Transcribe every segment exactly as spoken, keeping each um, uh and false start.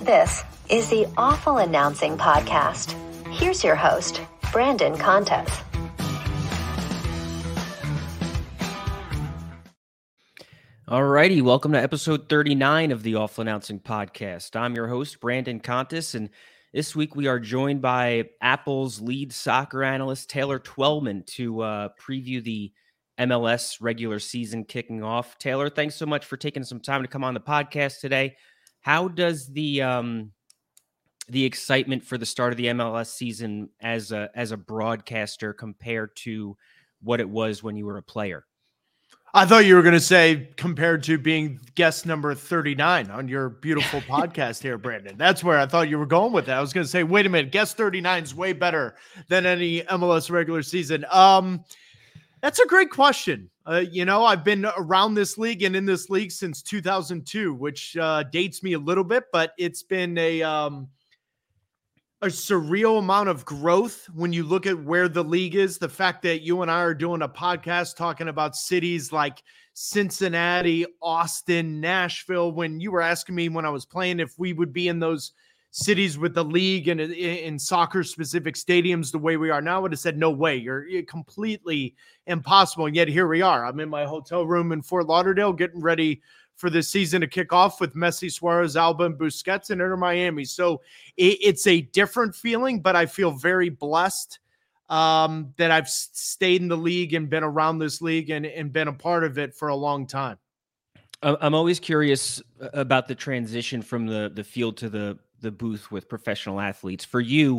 This is the Awful Announcing Podcast. Here's your host, Brandon Contes. Alrighty, welcome to episode thirty-nine of the Awful Announcing Podcast. I'm your host, Brandon Contes, and this week we are joined by Apple's lead soccer analyst, Taylor Twellman, to uh, preview the M L S regular season kicking off. Taylor, thanks so much for taking some time to come on the podcast today. How does the um, the excitement for the start of the M L S season as a as a broadcaster compare to what it was when you were a player? I thought you were going to say compared to being guest number thirty-nine on your beautiful podcast here, Brandon. That's where I thought you were going with that. I was going to say, wait a minute, guest thirty-nine is way better than any M L S regular season. Um, that's a great question. Uh, you know, I've been around this league and in this league since two thousand two, which uh, dates me a little bit, but it's been a um, a surreal amount of growth when you look at where the league is. The fact that you and I are doing a podcast talking about cities like Cincinnati, Austin, Nashville, when you were asking me when I was playing if we would be in those cities with the league and in, in soccer specific stadiums the way we are now, I would have said, no way, you're, you're completely impossible. And yet here we are. I'm in my hotel room in Fort Lauderdale getting ready for the season to kick off with Messi, Suarez, Alba, and Busquets and Inter Miami. So it, it's a different feeling, but I feel very blessed um, that I've stayed in the league and been around this league and, and been a part of it for a long time. I'm always curious about the transition from the, the field to the, the booth with professional athletes. For you,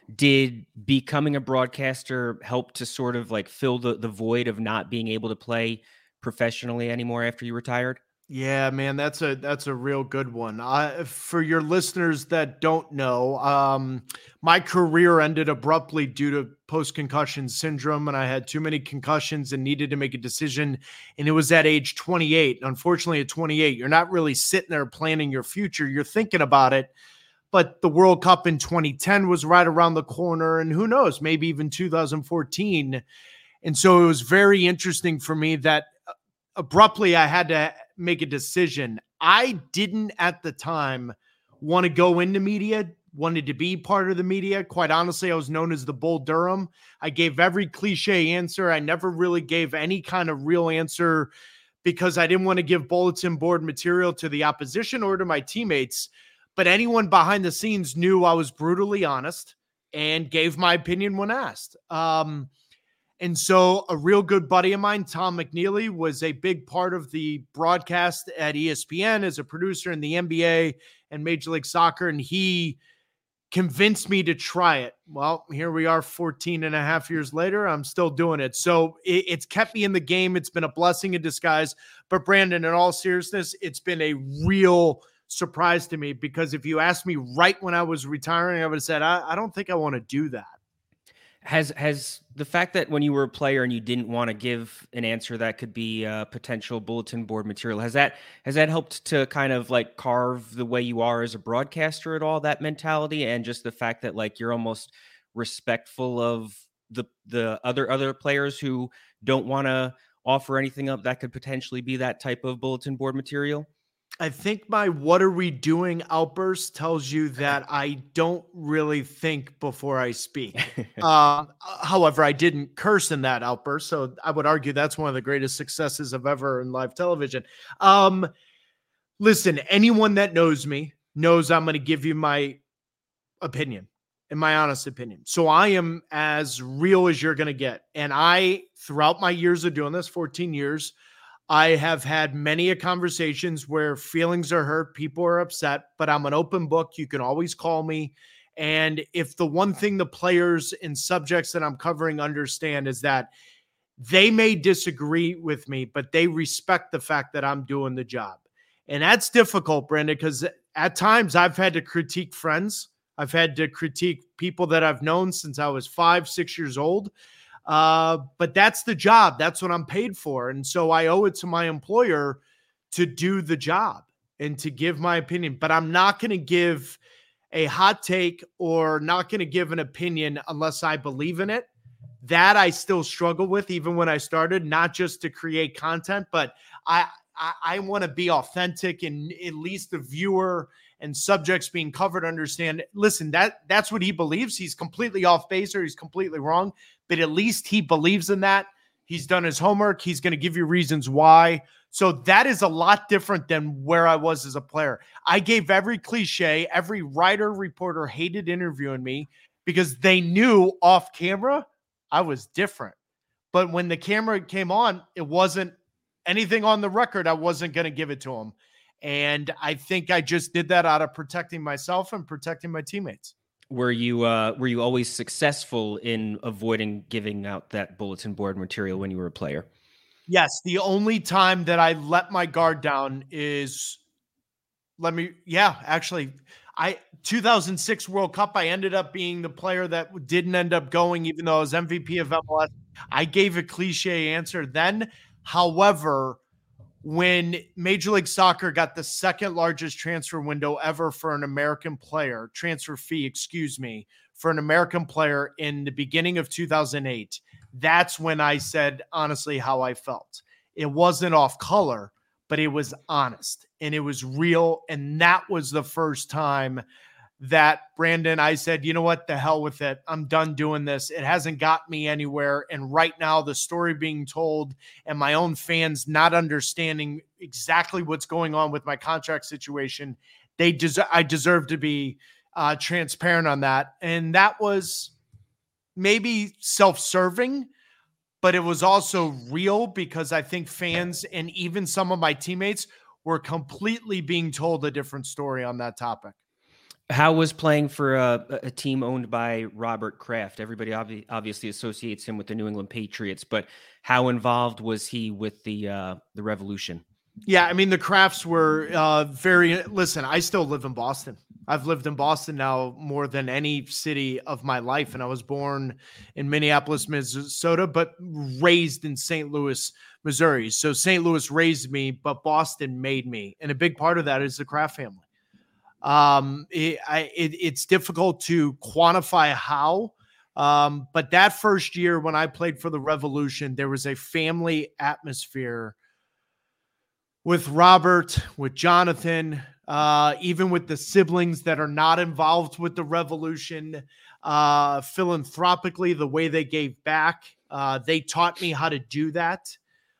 did becoming a broadcaster help to sort of like fill the, the void of not being able to play professionally anymore after you retired? Yeah, man, that's a that's a real good one. Uh, for your listeners that don't know, um, my career ended abruptly due to post-concussion syndrome, and I had too many concussions and needed to make a decision, and it was at age twenty-eight. Unfortunately, at twenty-eight, you're not really sitting there planning your future. You're thinking about it, but the World Cup in twenty ten was right around the corner, and who knows, maybe even two thousand fourteen. And so it was very interesting for me that abruptly I had to make a decision. I didn't at the time want to go into media, wanted to be part of the media. Quite honestly, I was known as the Bull Durham. I gave every cliche answer. I never really gave any kind of real answer because I didn't want to give bulletin board material to the opposition or to my teammates. But anyone behind the scenes knew I was brutally honest and gave my opinion when asked. Um, And so a real good buddy of mine, Tom McNeely, was a big part of the broadcast at E S P N as a producer in the N B A and Major League Soccer. And he convinced me to try it. Well, here we are fourteen and a half years later. I'm still doing it. So it, it's kept me in the game. It's been a blessing in disguise. But Brandon, in all seriousness, it's been a real surprise to me because if you asked me right when I was retiring, I would have said, I, I don't think I want to do that. Has has the fact that when you were a player and you didn't want to give an answer that could be uh, potential bulletin board material, has that has that helped to kind of like carve the way you are as a broadcaster at all, that mentality, and just the fact that like you're almost respectful of the the other other players who don't want to offer anything up that could potentially be that type of bulletin board material? I think my "what are we doing" outburst tells you that I don't really think before I speak. uh, however, I didn't curse in that outburst, so I would argue that's one of the greatest successes of ever in live television. Um, listen, anyone that knows me knows I'm going to give you my opinion and my honest opinion. So I am as real as you're going to get. And I, throughout my years of doing this, fourteen years, I have had many a conversations where feelings are hurt, people are upset, but I'm an open book. You can always call me. And if the one thing the players and subjects that I'm covering understand is that they may disagree with me, but they respect the fact that I'm doing the job. And that's difficult, Brandon, because at times I've had to critique friends. I've had to critique people that I've known since I was five, six years old. Uh, but that's the job. That's what I'm paid for. And so I owe it to my employer to do the job and to give my opinion. But I'm not going to give a hot take or not going to give an opinion unless I believe in it. That I still struggle with even when I started, not just to create content, but I, I, I want to be authentic and at least the viewer and subjects being covered understand, listen, that that's what he believes. He's completely off base or he's completely wrong, but at least he believes in that. He's done his homework. He's going to give you reasons why. So that is a lot different than where I was as a player. I gave every cliche, every writer, reporter hated interviewing me because they knew off camera I was different. But when the camera came on, it wasn't anything on the record. I wasn't going to give it to them. And I think I just did that out of protecting myself and protecting my teammates. Were you uh, were you always successful in avoiding giving out that bulletin board material when you were a player? Yes. The only time that I let my guard down is, let me, yeah, actually, I two thousand six World Cup, I ended up being the player that didn't end up going, even though I was M V P of M L S. I gave a cliche answer then. However, when Major League Soccer got the second largest transfer window ever for an American player, transfer fee, excuse me, for an American player in the beginning of two thousand eight, that's when I said, honestly, how I felt. It wasn't off color, but it was honest and it was real. And that was the first time that, Brandon, I said, you know what, the hell with it. I'm done doing this. It hasn't got me anywhere. And right now, the story being told and my own fans not understanding exactly what's going on with my contract situation, they des- I deserve to be uh, transparent on that. And that was maybe self-serving, but it was also real because I think fans and even some of my teammates were completely being told a different story on that topic. How was playing for a, a team owned by Robert Kraft? Everybody obvi- obviously associates him with the New England Patriots, but how involved was he with the uh, the Revolution? Yeah, I mean, the Krafts were uh, very, listen, I still live in Boston. I've lived in Boston now more than any city of my life, and I was born in Minneapolis, Minnesota, but raised in Saint Louis, Missouri. So Saint Louis raised me, but Boston made me, and a big part of that is the Kraft family. Um, it, I, it, it's difficult to quantify how, um, but that first year when I played for the Revolution, there was a family atmosphere with Robert, with Jonathan, uh, even with the siblings that are not involved with the Revolution, uh, philanthropically, the way they gave back, uh, they taught me how to do that.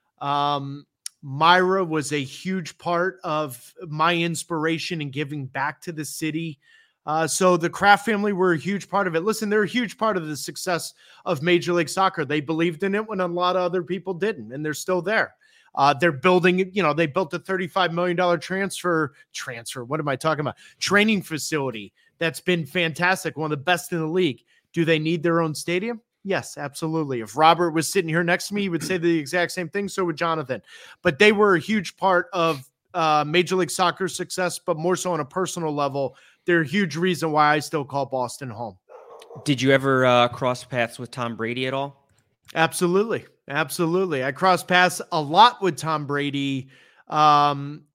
Um, Myra was a huge part of my inspiration in giving back to the city. Uh, so the Kraft family were a huge part of it. Listen, they're a huge part of the success of Major League Soccer. They believed in it when a lot of other people didn't, and they're still there. Uh, they're building, you know, they built a thirty-five million dollars transfer, transfer. What am I talking about? Training facility. That's been fantastic. One of the best in the league. Do they need their own stadium? Yes, absolutely. If Robert was sitting here next to me, he would say the exact same thing. So would Jonathan. But they were a huge part of uh, Major League Soccer's success, but more so on a personal level. They're a huge reason why I still call Boston home. Did you ever uh, cross paths with Tom Brady at all? Absolutely. Absolutely. I crossed paths a lot with Tom Brady. Um,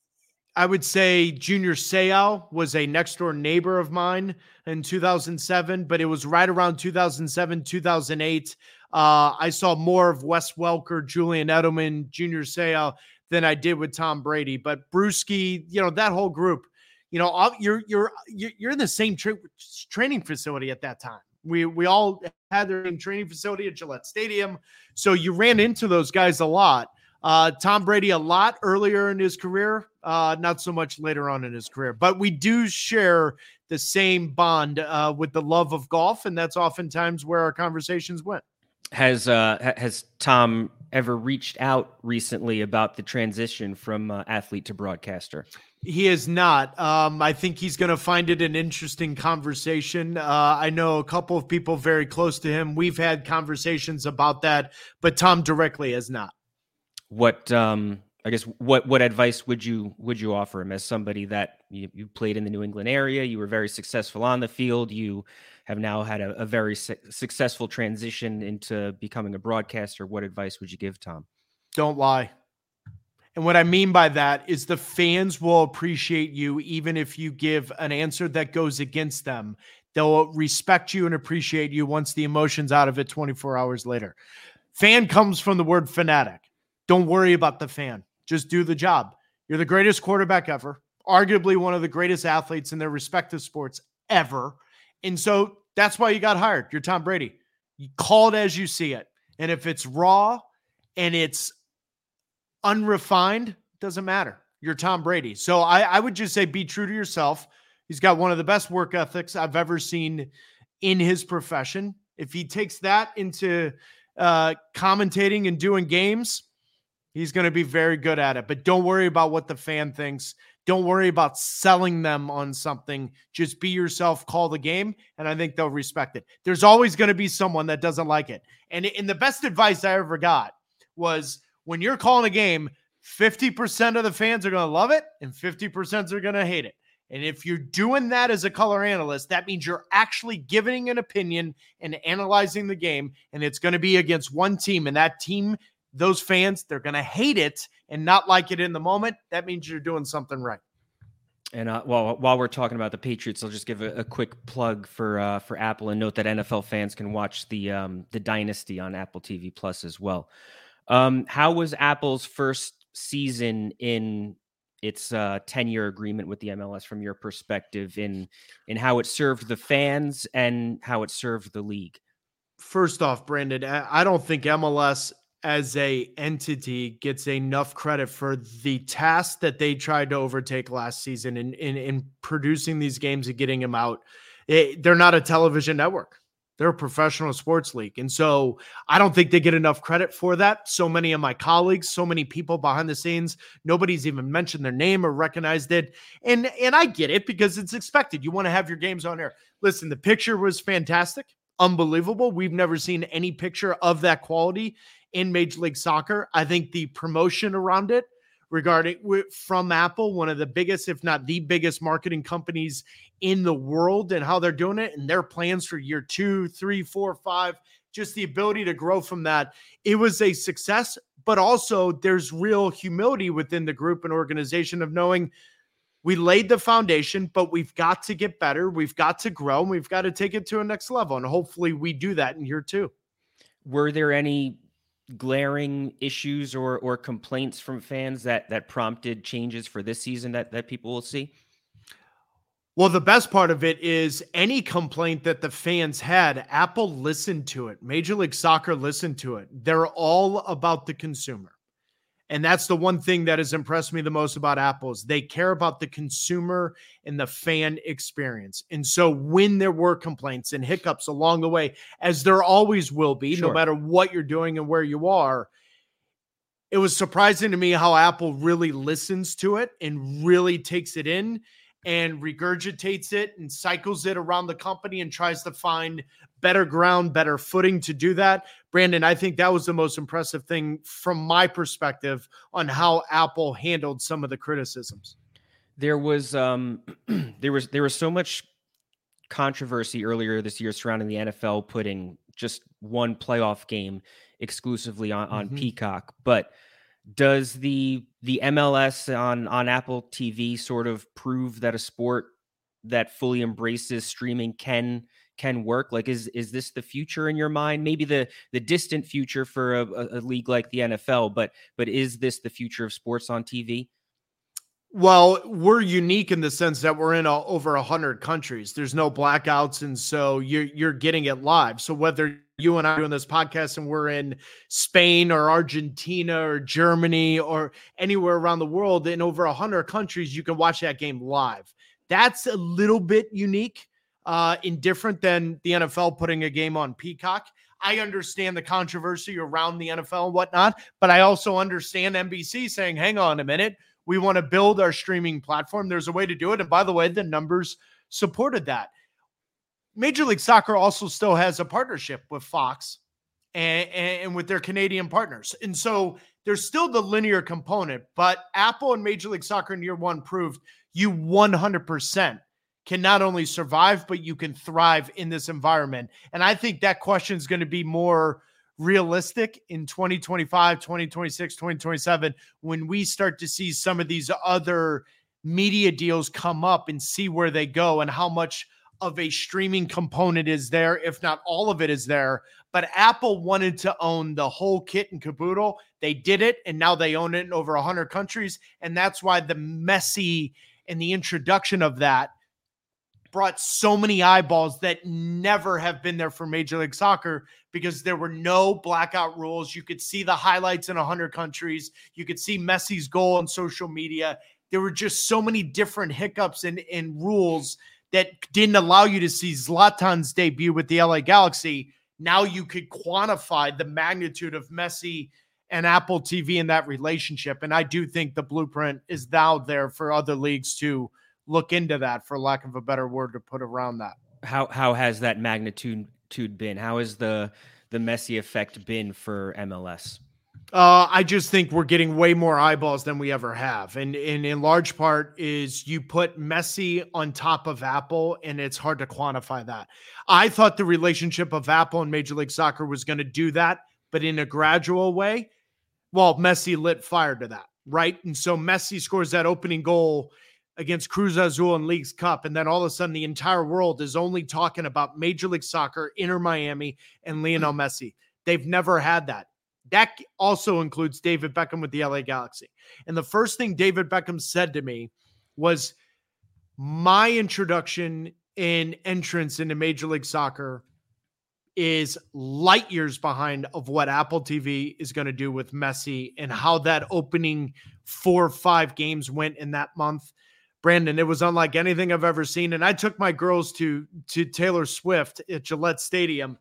I would say Junior Seau was a next door neighbor of mine in two thousand seven, but it was right around two thousand seven, two thousand eight. Uh, I saw more of Wes Welker, Julian Edelman, Junior Seau than I did with Tom Brady. But Brewski, you know, that whole group, you know, you're you're you're in the same tra- training facility at that time. We we all had their own training facility at Gillette Stadium, so you ran into those guys a lot. Uh, Tom Brady a lot earlier in his career, uh, not so much later on in his career. But we do share the same bond uh, with the love of golf, and that's oftentimes where our conversations went. Has uh, has Tom ever reached out recently about the transition from uh, athlete to broadcaster? He is not. Um, I think he's going to find it an interesting conversation. Uh, I know a couple of people very close to him. We've had conversations about that, but Tom directly has not. What um, I guess what what advice would you would you offer him as somebody that you, you played in the New England area? You were very successful on the field. You have now had a, a very su- successful transition into becoming a broadcaster. What advice would you give Tom? Don't lie. And what I mean by that is the fans will appreciate you even if you give an answer that goes against them. They'll respect you and appreciate you once the emotion's out of it twenty-four hours later. Fan comes from the word fanatic. Don't worry about the fan. Just do the job. You're the greatest quarterback ever. arguably one of the greatest athletes in their respective sports ever. And so that's why you got hired. You're Tom Brady. You call it as you see it. And if it's raw and it's unrefined, doesn't matter. You're Tom Brady. So I, I would just say be true to yourself. He's got one of the best work ethics I've ever seen in his profession. If he takes that into uh, commentating and doing games, he's going to be very good at it. But don't worry about what the fan thinks. Don't worry about selling them on something. Just be yourself, call the game, and I think they'll respect it. There's always going to be someone that doesn't like it. And, and the best advice I ever got was when you're calling a game, fifty percent of the fans are going to love it and fifty percent are going to hate it. And if you're doing that as a color analyst, that means you're actually giving an opinion and analyzing the game, and it's going to be against one team. And that team, those fans, they're going to hate it and not like it in the moment. That means you're doing something right. And uh, while while we're talking about the Patriots, I'll just give a, a quick plug for uh, for Apple and note that N F L fans can watch the um, the Dynasty on Apple T V Plus as well. Um, how was Apple's first season in its uh, ten-year agreement with the M L S from your perspective, in in how it served the fans and how it served the league? First off, Brandon, I don't think M L S as a entity gets enough credit for the task that they tried to overtake last season in, in, in producing these games and getting them out. It, they're not a television network. They're a professional sports league. And so I don't think they get enough credit for that. So many of my colleagues, so many people behind the scenes, nobody's even mentioned their name or recognized it. And, and I get it because it's expected. You want to have your games on air. Listen, the picture was fantastic, unbelievable. We've never seen any picture of that quality in Major League Soccer. I think the promotion around it regarding from Apple, one of the biggest, if not the biggest marketing companies in the world, and how they're doing it and their plans for year two, three, four, five, just the ability to grow from that. It was a success, but also there's real humility within the group and organization of knowing we laid the foundation, but we've got to get better. We've got to grow and we've got to take it to a next level. And hopefully we do that in year two. Were there any glaring issues or or complaints from fans that that prompted changes for this season that that people will see? Well, the best part of it is any complaint that the fans had, Apple listened to it. Major League Soccer listened to it. They're all about the consumer. And that's the one thing that has impressed me the most about Apple is they care about the consumer and the fan experience. And so when there were complaints and hiccups along the way, as there always will be, Sure. no matter what you're doing and where you are, it was surprising to me how Apple really listens to it and really takes it in and regurgitates it and cycles it around the company and tries to find better ground, better footing to do that. Brandon, I think that was the most impressive thing from my perspective on how Apple handled some of the criticisms. There was um, there was there was so much controversy earlier this year surrounding the N F L putting just one playoff game exclusively on, on Mm-hmm. Peacock, but does the the M L S on on Apple T V sort of prove that a sport that fully embraces streaming can can work? Like, is is this the future in your mind? Maybe the the distant future for a, a league like the N F L, but but is this the future of sports on T V? Well, we're unique in the sense that we're in a, over one hundred countries. There's no blackouts, and so you're, you're getting it live. So whether you and I are doing this podcast and we're in Spain or Argentina or Germany or anywhere around the world, in over one hundred countries, you can watch that game live. That's a little bit unique uh, and different than the N F L putting a game on Peacock. I understand the controversy around the N F L and whatnot, but I also understand N B C saying, hang on a minute, we want to build our streaming platform. There's a way to do it. And by the way, the numbers supported that. Major League Soccer also still has a partnership with Fox and, and with their Canadian partners. And so there's still the linear component, but Apple and Major League Soccer in year one proved you one hundred percent can not only survive, but you can thrive in this environment. And I think that question is going to be more realistic in twenty twenty-five, twenty twenty-six, twenty twenty-seven, when we start to see some of these other media deals come up and see where they go and how much of a streaming component is there, if not all of it is there. But Apple wanted to own the whole kit and caboodle. They did it, and now they own it in over one hundred countries. And that's why the messy And the introduction of that brought so many eyeballs that never have been there for Major League Soccer because there were no blackout rules. You could see the highlights in one hundred countries. You could see Messi's goal on social media. There were just so many different hiccups and, and rules that didn't allow you to see Zlatan's debut with the L A Galaxy. Now you could quantify the magnitude of Messi and Apple T V in that relationship. And I do think the blueprint is now there for other leagues to look into that, for lack of a better word to put around that. How how has that magnitude been? How has the the Messi effect been for M L S? Uh, I just think we're getting way more eyeballs than we ever have. And, and in large part is you put Messi on top of Apple, and it's hard to quantify that. I thought the relationship of Apple and Major League Soccer was going to do that, but in a gradual way. Well, Messi lit fire to that, right? And so Messi scores that opening goal against Cruz Azul in Leagues Cup, and then all of a sudden the entire world is only talking about Major League Soccer, Inter Miami, and Lionel Messi. They've never had that. That also includes David Beckham with the L A Galaxy. And the first thing David Beckham said to me was, my introduction and entrance into Major League Soccer is light years behind of what Apple T V is going to do with Messi and how that opening four or five games went in that month. Brandon, it was unlike anything I've ever seen. And I took my girls to, to Taylor Swift at Gillette Stadium.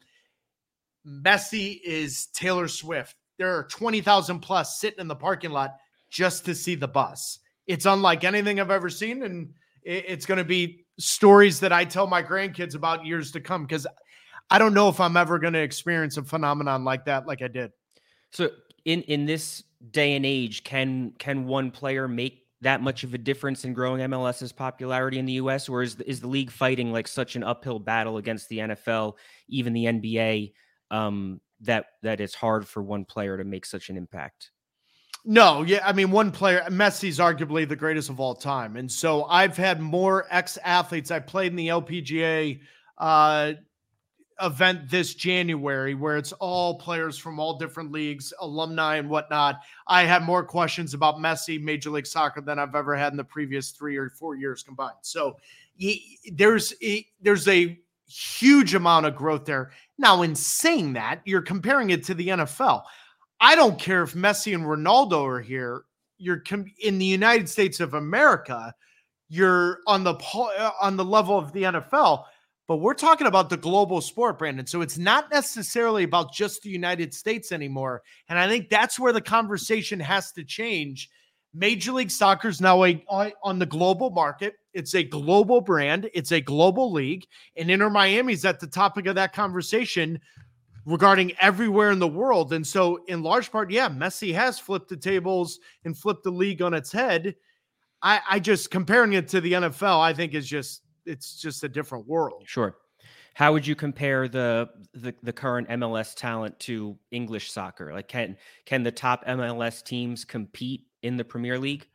Messi is Taylor Swift. There are twenty thousand plus sitting in the parking lot just to see the bus. It's unlike anything I've ever seen. And it's going to be stories that I tell my grandkids about years to come, because I don't know if I'm ever going to experience a phenomenon like that, like I did. So in, in this day and age, can, can one player make that much of a difference in growing MLS's popularity in the U S, or is, is the league fighting like such an uphill battle against the N F L, even the N B A, um, that, that it's hard for one player to make such an impact? No, yeah. I mean, one player, Messi's arguably the greatest of all time. And so I've had more ex-athletes. I played in the L P G A uh, event this January where it's all players from all different leagues, alumni and whatnot. I had more questions about Messi, Major League Soccer than I've ever had in the previous three or four years combined. So there's a, there's a huge amount of growth there. Now, in saying that, you're comparing it to the N F L. I don't care if Messi and Ronaldo are here. You're com- in the United States of America. You're on the on the level of the N F L, but we're talking about the global sport, Brandon. So it's not necessarily about just the United States anymore. And I think that's where the conversation has to change. Major League Soccer is now a, on the global market. It's a global brand. It's a global league. And Inter Miami is at the topic of that conversation regarding everywhere in the world. And so in large part, yeah, Messi has flipped the tables and flipped the league on its head. I, I just comparing it to the N F L, I think is just, it's just a different world. Sure. How would you compare the, the the current M L S talent to English soccer? Like, can can the top M L S teams compete in the Premier League?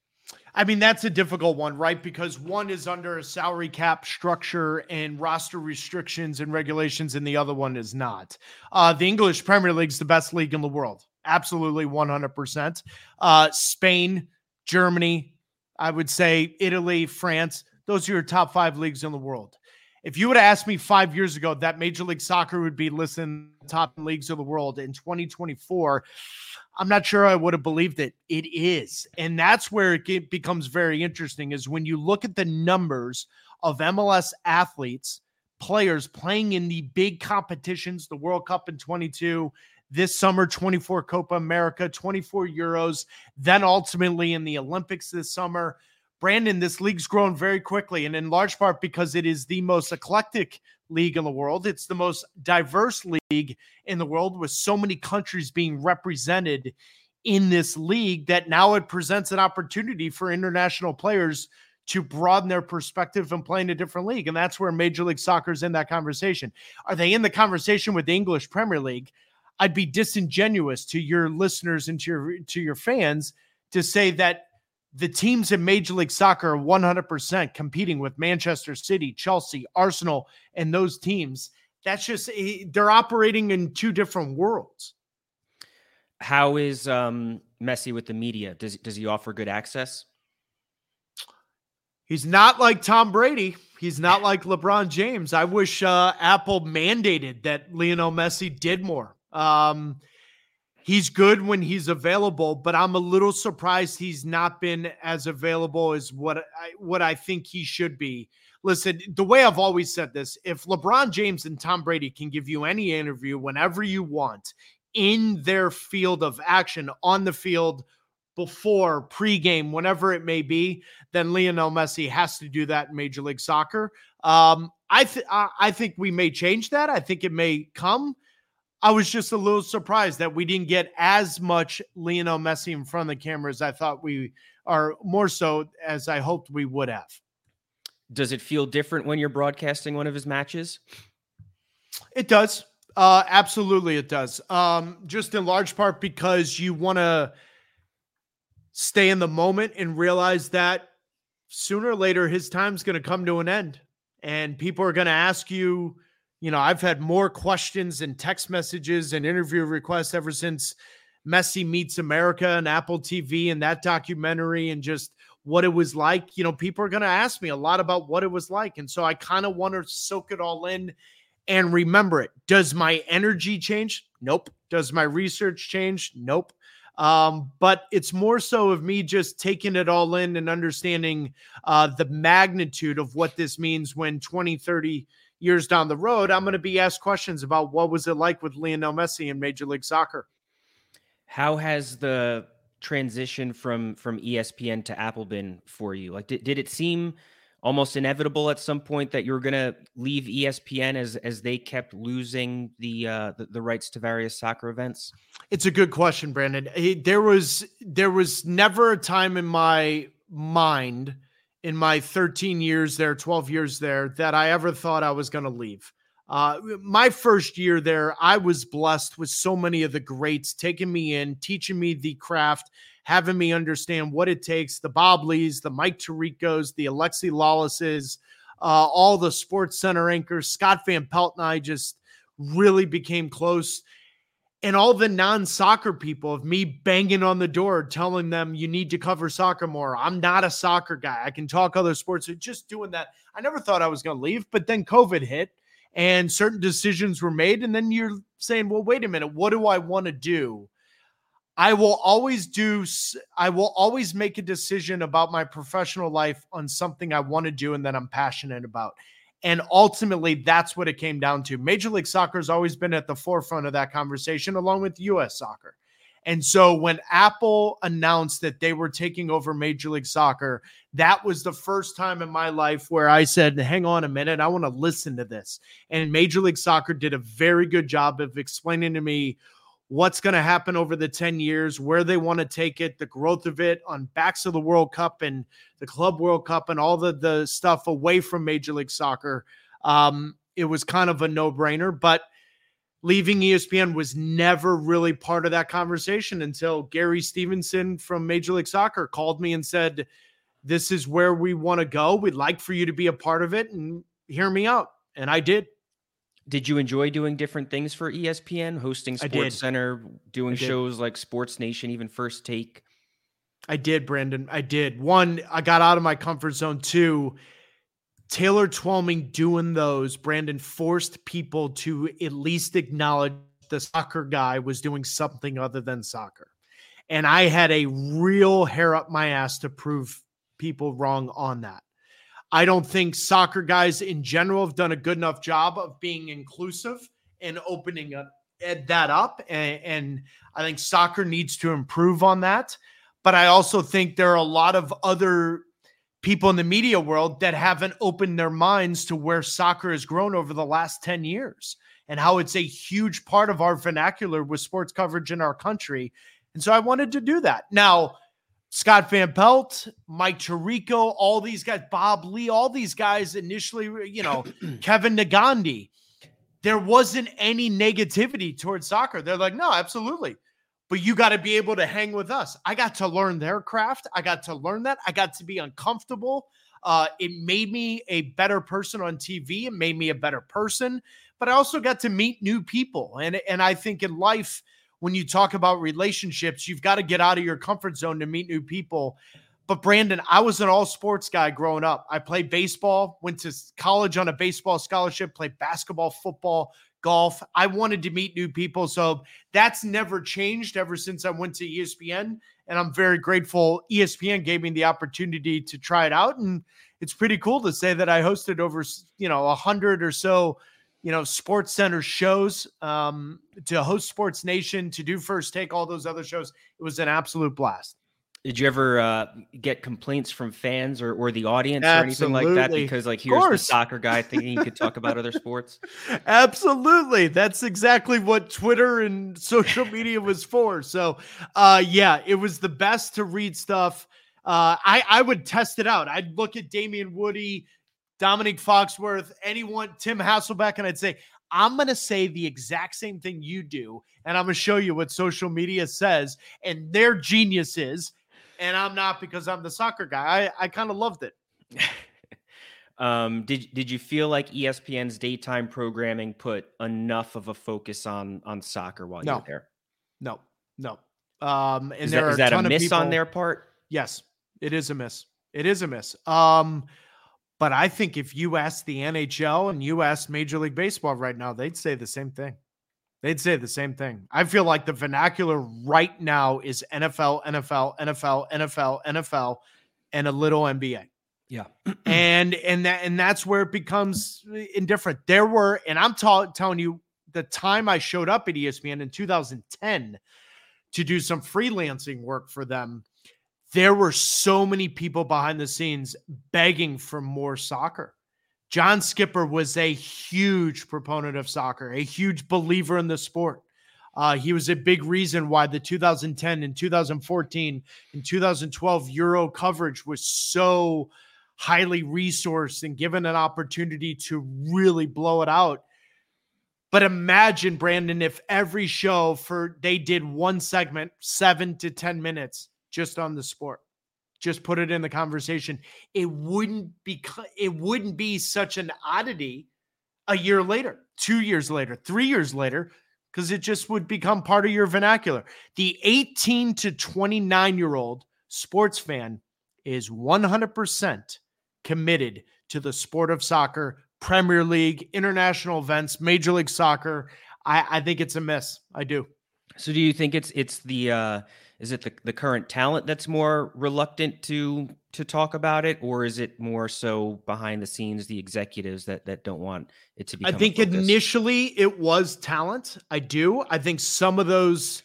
I mean, that's a difficult one, right? Because one is under a salary cap structure and roster restrictions and regulations, and the other one is not. Uh, the English Premier League is the best league in the world. Absolutely, one hundred percent. Uh, Spain, Germany, I would say Italy, France, those are your top five leagues in the world. If you would have asked me five years ago that Major League Soccer would be listed in the top leagues of the world in twenty twenty-four, I'm not sure I would have believed it. It is. And that's where it becomes very interesting, is when you look at the numbers of M L S athletes, players playing in the big competitions, the World Cup in twenty-two, this summer, twenty-four Copa America, twenty-four Euros, then ultimately in the Olympics this summer. Brandon, this league's grown very quickly, and in large part because it is the most eclectic league in the world. It's the most diverse league in the world, with so many countries being represented in this league, that now it presents an opportunity for international players to broaden their perspective and play in a different league. And that's where Major League Soccer is in that conversation. Are they in the conversation with the English Premier League? I'd be disingenuous to your listeners and to your, to your fans to say that the teams in Major League Soccer are one hundred percent competing with Manchester City, Chelsea, Arsenal, and those teams. That's just, they're operating in two different worlds. How is um, Messi with the media? Does, does he offer good access? He's not like Tom Brady. He's not like LeBron James. I wish uh, Apple mandated that Lionel Messi did more. Um, he's good when he's available, but I'm a little surprised he's not been as available as what I, what I think he should be. Listen, the way I've always said this, if LeBron James and Tom Brady can give you any interview whenever you want in their field of action, on the field, before, pregame, whenever it may be, then Lionel Messi has to do that in Major League Soccer. Um, I, th- I think we may change that. I think it may come. I was just a little surprised that we didn't get as much Lionel Messi in front of the camera as I thought we are, more so as I hoped we would have. Does it feel different when you're broadcasting one of his matches? It does. Uh, absolutely it does. Um, just in large part because you want to stay in the moment and realize that sooner or later his time's going to come to an end. And people are going to ask you, you know, I've had more questions and text messages and interview requests ever since Messi Meets America and Apple T V and that documentary and just what it was like. You know, people are going to ask me a lot about what it was like. And so I kind of want to soak it all in and remember it. Does my energy change? Nope. Does my research change? Nope. Um, but it's more so of me just taking it all in and understanding uh, the magnitude of what this means when twenty, thirty years down the road, I'm going to be asked questions about what was it like with Lionel Messi in Major League Soccer. How has the transition from, from E S P N to Apple been for you? Like, did, did it seem almost inevitable at some point that you were going to leave E S P N as, as they kept losing the, uh, the, the rights to various soccer events? It's a good question, Brandon. There was, there was never a time in my mind in my thirteen years there, twelve years there, that I ever thought I was going to leave. Uh, my first year there, I was blessed with so many of the greats taking me in, teaching me the craft, having me understand what it takes, the Bob Lees, the Mike Tiricos, the Alexi Lawlesses, uh, all the Sports Center anchors. Scott Van Pelt and I just really became close. And all the non-soccer people of me banging on the door, telling them you need to cover soccer more. I'm not a soccer guy. I can talk other sports. Just doing that. I never thought I was going to leave, but then COVID hit and certain decisions were made. And then you're saying, well, wait a minute, what do I want to do? I will always do, I will always make a decision about my professional life on something I want to do and that I'm passionate about. And ultimately, that's what it came down to. Major League Soccer has always been at the forefront of that conversation, along with U S Soccer. And so when Apple announced that they were taking over Major League Soccer, that was the first time in my life where I said, hang on a minute, I want to listen to this. And Major League Soccer did a very good job of explaining to me what's going to happen over the ten years, where they want to take it, the growth of it on backs of the World Cup and the Club World Cup and all the, the stuff away from Major League Soccer. Um, it was kind of a no-brainer, but leaving E S P N was never really part of that conversation until Gary Stevenson from Major League Soccer called me and said, this is where we want to go. We'd like for you to be a part of it and hear me out. And I did. Did you enjoy doing different things for E S P N, hosting Sports Center, doing shows like Sports Nation, even First Take? I did, Brandon. I did. One, I got out of my comfort zone. Two, Taylor Twelming doing those, Brandon, forced people to at least acknowledge the soccer guy was doing something other than soccer. And I had a real hair up my ass to prove people wrong on that. I don't think soccer guys in general have done a good enough job of being inclusive and opening up, that up. And, and I think soccer needs to improve on that. But I also think there are a lot of other people in the media world that haven't opened their minds to where soccer has grown over the last ten years and how it's a huge part of our vernacular with sports coverage in our country. And so I wanted to do that. Now, Scott Van Pelt, Mike Tirico, all these guys, Bob Lee, all these guys initially, you know, Kevin Nagandi, there wasn't any negativity towards soccer. They're like, no, absolutely. But you got to be able to hang with us. I got to learn their craft. I got to learn that. I got to be uncomfortable. Uh, it made me a better person on T V. It made me a better person. But I also got to meet new people. And, and I think in life, when you talk about relationships, you've got to get out of your comfort zone to meet new people. But Brandon, I was an all sports guy growing up. I played baseball, went to college on a baseball scholarship, played basketball, football, golf. I wanted to meet new people. So that's never changed ever since I went to E S P N. And I'm very grateful E S P N gave me the opportunity to try it out. And it's pretty cool to say that I hosted over, you know, a hundred or so, you know, Sports Center shows, um, to host Sports Nation, to do First Take, all those other shows. It was an absolute blast. Did you ever uh, get complaints from fans or, or the audience Absolutely. or anything like that? Because like, here's the soccer guy thinking he could talk about other sports. Absolutely. That's exactly what Twitter and social media was for. So uh, yeah, it was the best to read stuff. Uh, I, I would test it out. I'd look at Damian Woody, Dominic Foxworth, anyone, Tim Hasselbeck, and I'd say, I'm going to say the exact same thing you do. And I'm going to show you what social media says and their geniuses. And I'm not, because I'm the soccer guy. I, I kind of loved it. um, did did you feel like E S P N's daytime programming put enough of a focus on on soccer while no. you were there? No, no. Um, and is there that, are is that a, ton a miss of people, on their part? Yes, it is a miss. It is a miss. Um, but I think if you ask the N H L and you ask Major League Baseball right now, they'd say the same thing. They'd say the same thing. I feel like the vernacular right now is N F L, N F L, N F L, N F L, N F L, and a little N B A. Yeah. and and that and that's where it becomes indifferent. There were, and I'm ta- telling you, the time I showed up at E S P N in two thousand ten to do some freelancing work for them, there were so many people behind the scenes begging for more soccer. John Skipper was a huge proponent of soccer, a huge believer in the sport. Uh, he was a big reason why the two thousand ten and two thousand fourteen and two thousand twelve Euro coverage was so highly resourced and given an opportunity to really blow it out. But imagine, Brandon, if every show for they did one segment, seven to ten minutes, just on the sport. Just put it in the conversation. It wouldn't be, it wouldn't be such an oddity a year later, two years later, three years later, because it just would become part of your vernacular. The eighteen to twenty-nine year old sports fan is one hundred percent committed to the sport of soccer, Premier League, international events, Major League Soccer. I, I think it's a miss. I do. So do you think it's, it's the, uh, is it the, the current talent that's more reluctant to to talk about it, or is it more so behind the scenes, the executives that that don't want it to be? I think initially it was talent. I do. I think some of those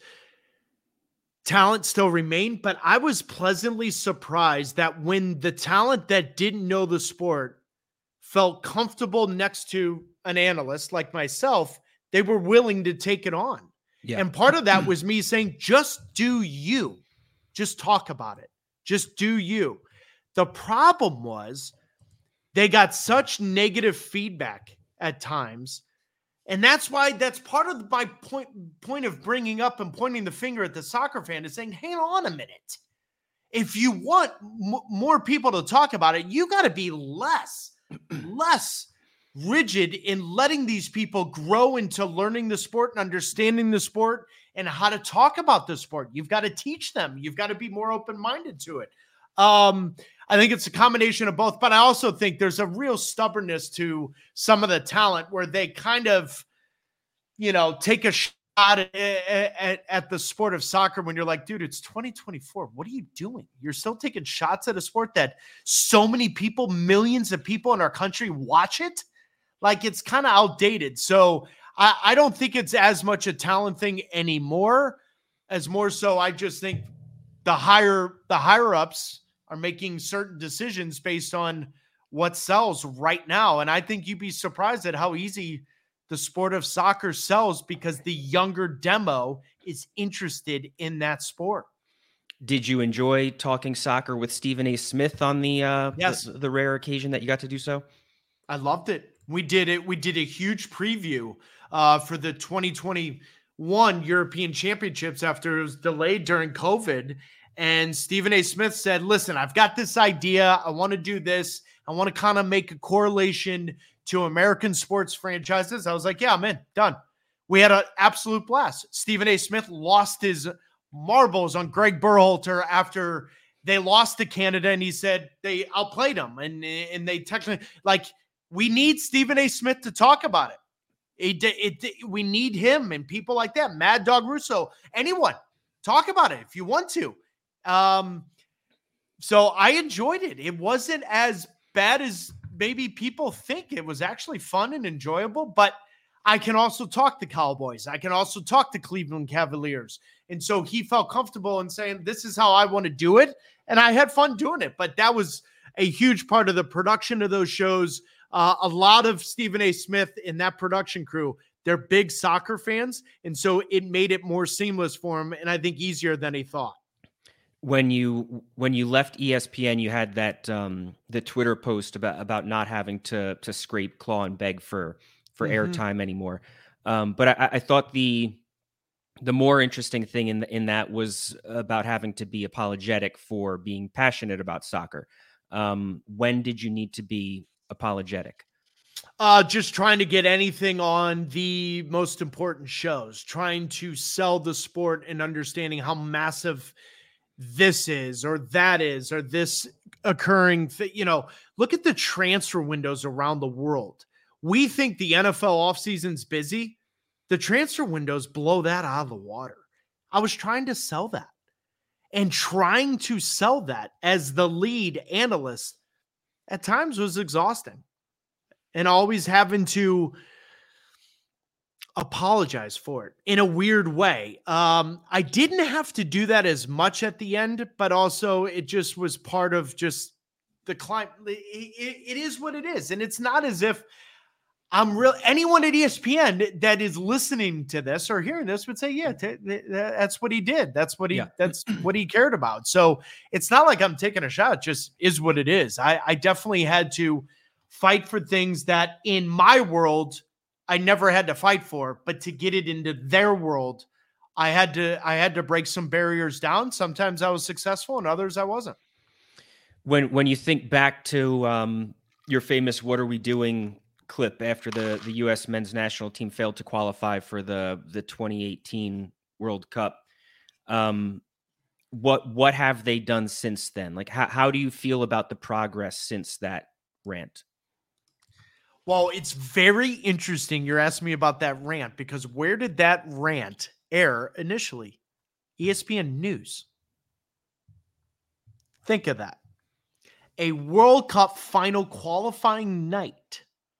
talent still remain, but I was pleasantly surprised that when the talent that didn't know the sport felt comfortable next to an analyst like myself, they were willing to take it on. Yeah. And part of that was me saying, just do you. Just talk about it. Just do you. The problem was they got such negative feedback at times. And that's why that's part of my point, point of bringing up and pointing the finger at the soccer fan is saying, hang on a minute. If you want m- more people to talk about it, you got to be less, less rigid in letting these people grow into learning the sport and understanding the sport and how to talk about the sport. You've got to teach them. You've got to be more open-minded to it. Um, I think it's a combination of both, but I also think there's a real stubbornness to some of the talent where they kind of, you know, take a shot at, at, at the sport of soccer when you're like, dude, it's twenty twenty-four. What are you doing? You're still taking shots at a sport that so many people, millions of people in our country watch it. Like, it's kind of outdated. So I, I don't think it's as much a talent thing anymore, as more so I just think the higher the higher ups are making certain decisions based on what sells right now. And I think you'd be surprised at how easy the sport of soccer sells because the younger demo is interested in that sport. Did you enjoy talking soccer with Stephen A. Smith on the uh, yes. the, the rare occasion that you got to do so? I loved it. We did it. We did a huge preview uh, for the twenty twenty-one European Championships after it was delayed during COVID. And Stephen A. Smith said, listen, I've got this idea. I want to do this. I want to kind of make a correlation to American sports franchises. I was like, yeah, I'm in. Done. We had an absolute blast. Stephen A. Smith lost his marbles on Greg Berhalter after they lost to Canada, and he said they outplayed them, and and they technically like we need Stephen A. Smith to talk about it. It, it, it. We need him and people like that. Mad Dog Russo, anyone, talk about it if you want to. Um, so I enjoyed it. It wasn't as bad as maybe people think. It was actually fun and enjoyable, but I can also talk to Cowboys. I can also talk to Cleveland Cavaliers. And so he felt comfortable in saying, this is how I want to do it. And I had fun doing it, but that was a huge part of the production of those shows. Uh, a lot of Stephen A. Smith in that production crew, they're big soccer fans. And so it made it more seamless for him. And I think easier than he thought. When you when you left E S P N, you had that um, the Twitter post about about not having to to scrape, claw, and beg for for mm-hmm. airtime anymore. Um, but I, I thought the the more interesting thing in in that was about having to be apologetic for being passionate about soccer. Um, when did you need to be apologetic? Uh, just trying to get anything on the most important shows, trying to sell the sport and understanding how massive this is or that is or this occurring th- you know, look at the transfer windows around the world. We think the N F L offseason's busy. The transfer windows blow that out of the water. I was trying to sell that and trying to sell that as the lead analyst at times was exhausting, and always having to apologize for it in a weird way. Um, I didn't have to do that as much at the end, but also it just was part of just the climate. It, it, it is what it is. And it's not as if I'm real. Anyone at E S P N that is listening to this or hearing this would say, yeah, t- that's what he did. That's what he, yeah. that's what he cared about. So it's not like I'm taking a shot. It just is what it is. I, I definitely had to fight for things that in my world, I never had to fight for, but to get it into their world, I had to, I had to break some barriers down. Sometimes I was successful and others I wasn't. When, when you think back to um, your famous, "What are we doing?" clip after the, the U S men's national team failed to qualify for the, the twenty eighteen World Cup. Um, what, what have they done since then? Like, how, how do you feel about the progress since that rant? Well, it's very interesting you're asking me about that rant, because where did that rant air initially? E S P N News. Think of that. A World Cup final qualifying night.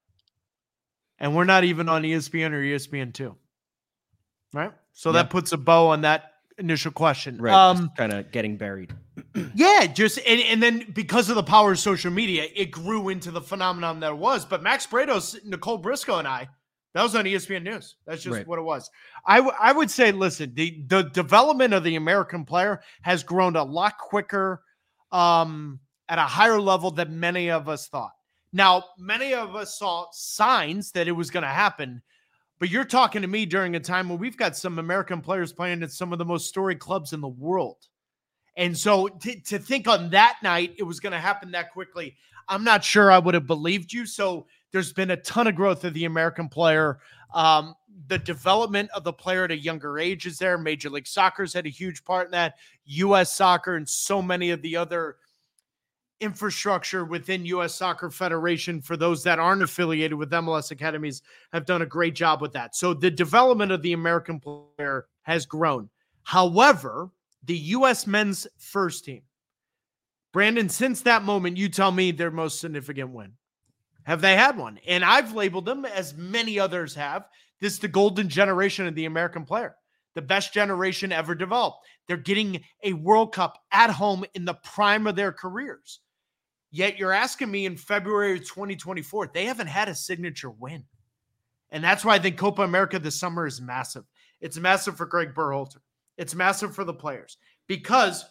And we're not even on E S P N or E S P N two. Right? So yep. That puts a bow on that initial question. Right. Um, kind of getting buried. Yeah, just and, and then because of the power of social media, it grew into the phenomenon that it was. But Max Bretos, Nicole Briscoe, and I, that was on E S P N News. That's just right. what it was. I, w- I would say, listen, the, the development of the American player has grown a lot quicker, um, at a higher level than many of us thought. Now, many of us saw signs that it was going to happen, but you're talking to me during a time when we've got some American players playing at some of the most storied clubs in the world. And so to, to think on that night it was going to happen that quickly, I'm not sure I would have believed you. So there's been a ton of growth of the American player. Um, the development of the player at a younger age is there. Major League Soccer's had a huge part in that. U S Soccer and so many of the other infrastructure within U S Soccer Federation, for those that aren't affiliated with M L S academies, have done a great job with that. So the development of the American player has grown. However, the U S men's first team, Brandon, since that moment, you tell me their most significant win. Have they had one? And I've labeled them, as many others have, this is the golden generation of the American player, the best generation ever developed. They're getting a World Cup at home in the prime of their careers. Yet you're asking me in February of twenty twenty-four, they haven't had a signature win. And that's why I think Copa America this summer is massive. It's massive for Greg Berhalter. It's massive for the players, because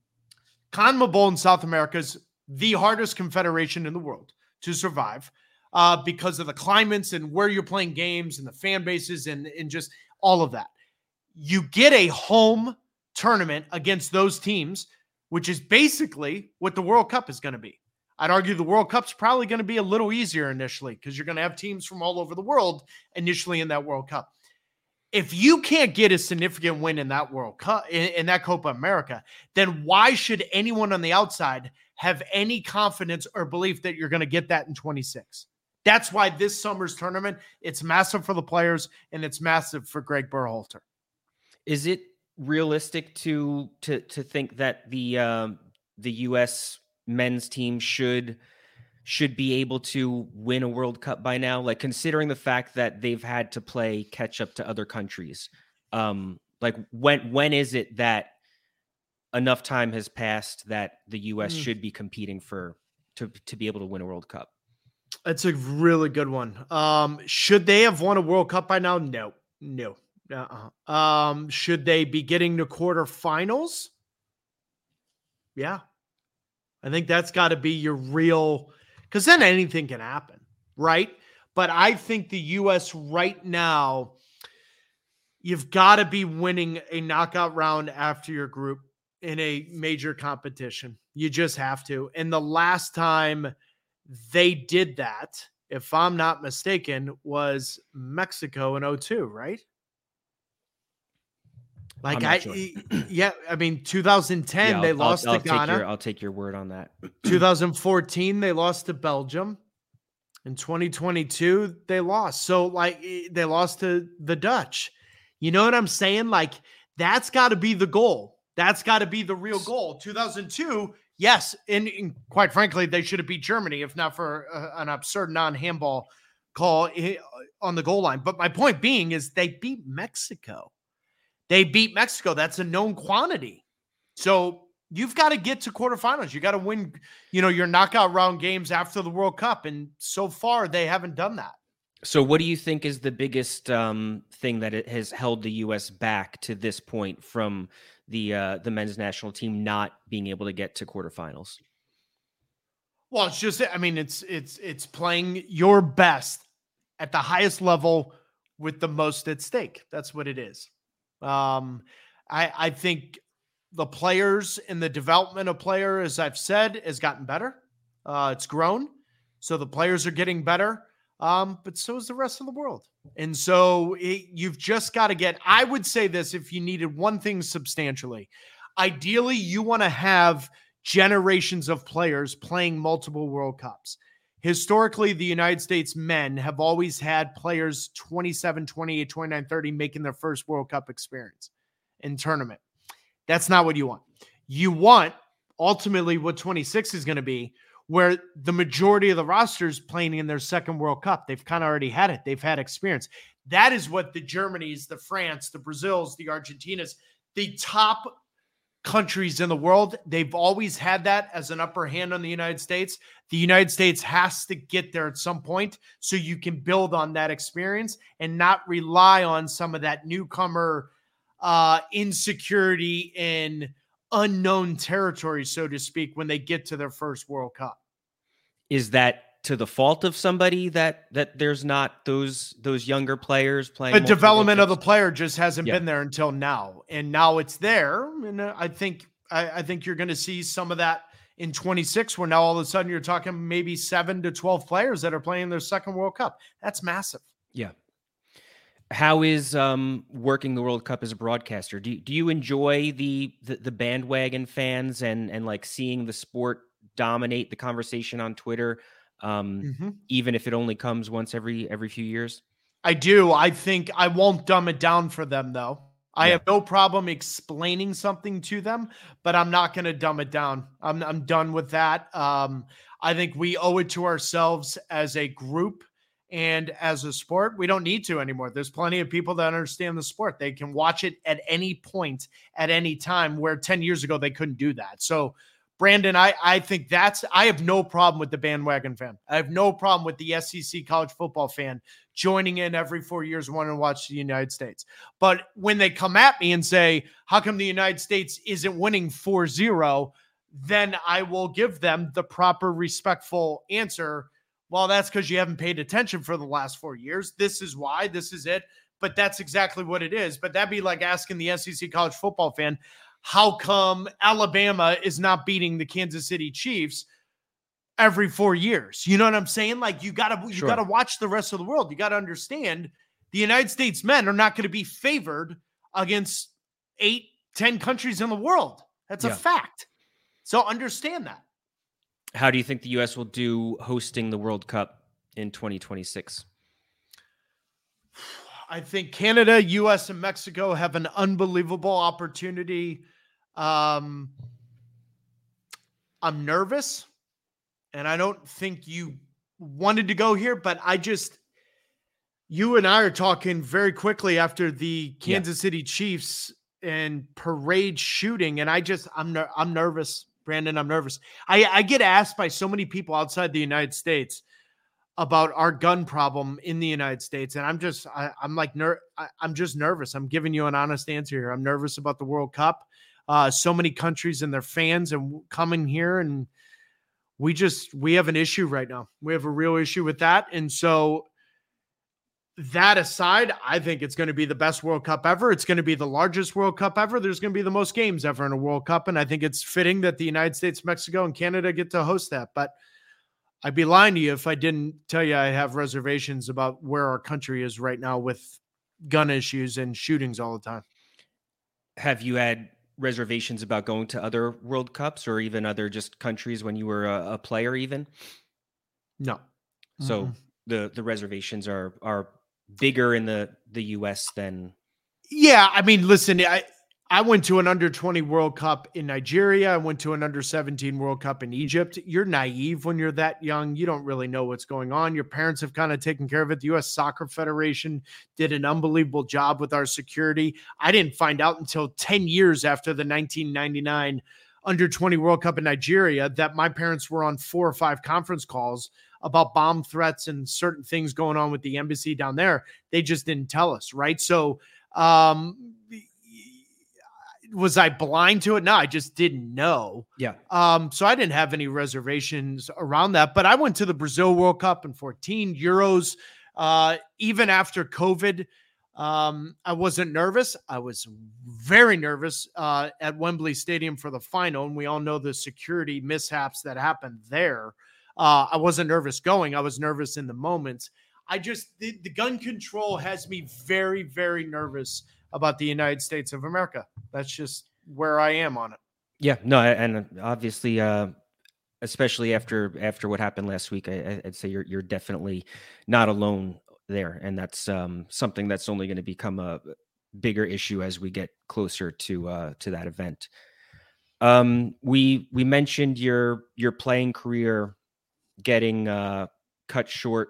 CONMEBOL in South America is the hardest confederation in the world to survive, uh, because of the climates and where you're playing games and the fan bases and, and just all of that. You get a home tournament against those teams, which is basically what the World Cup is going to be. I'd argue the World Cup's probably going to be a little easier initially, because you're going to have teams from all over the world initially in that World Cup. If you can't get a significant win in that World Cup, in, in that Copa America, then why should anyone on the outside have any confidence or belief that you're going to get that in twenty-six? That's why this summer's tournament, it's massive for the players and it's massive for Greg Berhalter. Is it realistic to to to think that the um, the U S men's team should should be able to win a World Cup by now? Like, considering the fact that they've had to play catch up to other countries, um, like when when is it that enough time has passed that the U S mm. should be competing for to to be able to win a World Cup? That's a really good one. Um, should they have won a World Cup by now? No, no. Uh-uh. Um, should they be getting to quarterfinals? Yeah. I think that's got to be your real, because then anything can happen, right? But I think the U S right now, you've got to be winning a knockout round after your group in a major competition. You just have to. And the last time they did that, if I'm not mistaken, was Mexico in oh two, right? Like I, sure. yeah, I mean, two thousand ten, yeah, they lost I'll, I'll to Ghana. Take your, I'll take your word on that. two thousand fourteen, they lost to Belgium. In twenty twenty-two, they lost. So, like, they lost to the Dutch. You know what I'm saying? Like, that's got to be the goal. That's got to be the real goal. two thousand two, yes, and, and quite frankly, they should have beat Germany if not for uh, an absurd non-handball call on the goal line. But my point being is they beat Mexico. They beat Mexico. That's a known quantity. So you've got to get to quarterfinals. You got to win, you know, your knockout round games after the World Cup. And so far, they haven't done that. So what do you think is the biggest um, thing that it has held the U S back to this point from the uh, the men's national team not being able to get to quarterfinals? Well, it's just, I mean, it's it's it's playing your best at the highest level with the most at stake. That's what it is. Um, I, I think the players and the development of player, as I've said, has gotten better. Uh, it's grown. So the players are getting better. Um, but so is the rest of the world. And so it, you've just got to get, I would say this, if you needed one thing substantially, ideally you want to have generations of players playing multiple World Cups. Historically, the United States men have always had players twenty-seven, twenty-eight, twenty-nine, thirty making their first World Cup experience in tournament. That's not what you want. You want ultimately what twenty-six is going to be, where the majority of the rosters playing in their second World Cup. They've kind of already had it. They've had experience. That is what the Germanys, the France, the Brazils, the Argentinas, the top countries in the world, they've always had that as an upper hand on the United States. The United States has to get there at some point so you can build on that experience and not rely on some of that newcomer uh, insecurity in unknown territory, so to speak, when they get to their first World Cup. Is that to the fault of somebody that that there's not those those younger players playing? The development of the player just hasn't yeah. been there until now, and now it's there. And I think I, I think you're going to see some of that in twenty-six, where now all of a sudden you're talking maybe seven to twelve players that are playing their second World Cup. That's massive. Yeah. How is um, working the World Cup as a broadcaster? Do do you enjoy the, the the bandwagon fans and and like seeing the sport dominate the conversation on Twitter, um, mm-hmm. even if it only comes once every every few years? I do. I think I won't dumb it down for them, though. I yeah. have no problem explaining something to them, but I'm not going to dumb it down. I'm I'm done with that. Um, I think we owe it to ourselves as a group. And as a sport, we don't need to anymore. There's plenty of people that understand the sport. They can watch it at any point, at any time, where ten years ago they couldn't do that. So, Brandon, I, I think that's, I have no problem with the bandwagon fan. I have no problem with the S E C college football fan joining in every four years wanting to watch the United States. But when they come at me and say, how come the United States isn't winning four zero, then I will give them the proper respectful answer. Well, that's because you haven't paid attention for the last four years. This is why. This is it. But that's exactly what it is. But that'd be like asking the S E C college football fan, how come Alabama is not beating the Kansas City Chiefs every four years? You know what I'm saying? Like, you gotta you sure. gotta watch the rest of the world. You gotta understand the United States men are not going to be favored against eight, ten countries in the world. That's yeah. a fact. So understand that. How do you think the U S will do hosting the World Cup in twenty twenty-six? I think Canada, U S, and Mexico have an unbelievable opportunity. Um, I'm nervous, and I don't think you wanted to go here, but I just, you and I are talking very quickly after the Kansas yeah. City Chiefs and parade shooting, and I just, I'm ner- I'm nervous, Brandon. I'm nervous. I, I get asked by so many people outside the United States about our gun problem in the United States. And I'm just, I, I'm like, ner- I, I'm just nervous. I'm giving you an honest answer here. I'm nervous about the World Cup. Uh, so many countries and their fans and coming here. And we just, we have an issue right now. We have a real issue with that. And so that aside, I think it's going to be the best World Cup ever. It's going to be the largest World Cup ever. There's going to be the most games ever in a World Cup. And I think it's fitting that the United States, Mexico, and Canada get to host that. But I'd be lying to you if I didn't tell you I have reservations about where our country is right now with gun issues and shootings all the time. Have you had reservations about going to other World Cups or even other just countries when you were a, a player even? No. So mm-hmm. the, the reservations are, are bigger in the, the U S than. Yeah. I mean, listen, I, I went to an under twenty World Cup in Nigeria. I went to an under seventeen World Cup in Egypt. You're naive when you're that young. You don't really know what's going on. Your parents have kind of taken care of it. The U S Soccer Federation did an unbelievable job with our security. I didn't find out until ten years after the nineteen ninety-nine under twenty World Cup in Nigeria that my parents were on four or five conference calls about bomb threats and certain things going on with the embassy down there. They just didn't tell us, right? So, um, was I blind to it? No, I just didn't know. Yeah. Um, so I didn't have any reservations around that, but I went to the Brazil World Cup in fourteen Euros. Uh, even after COVID, um, I wasn't nervous. I was very nervous uh, at Wembley Stadium for the final. And we all know the security mishaps that happened there. Uh, I wasn't nervous going. I was nervous in the moments. I just, the, the gun control has me very, very nervous about the United States of America. That's just where I am on it. Yeah, no, and obviously, uh, especially after after what happened last week, I, I'd say you're you're definitely not alone there, and that's um, something that's only going to become a bigger issue as we get closer to uh, to that event. Um, we we mentioned your your playing career getting uh, cut short.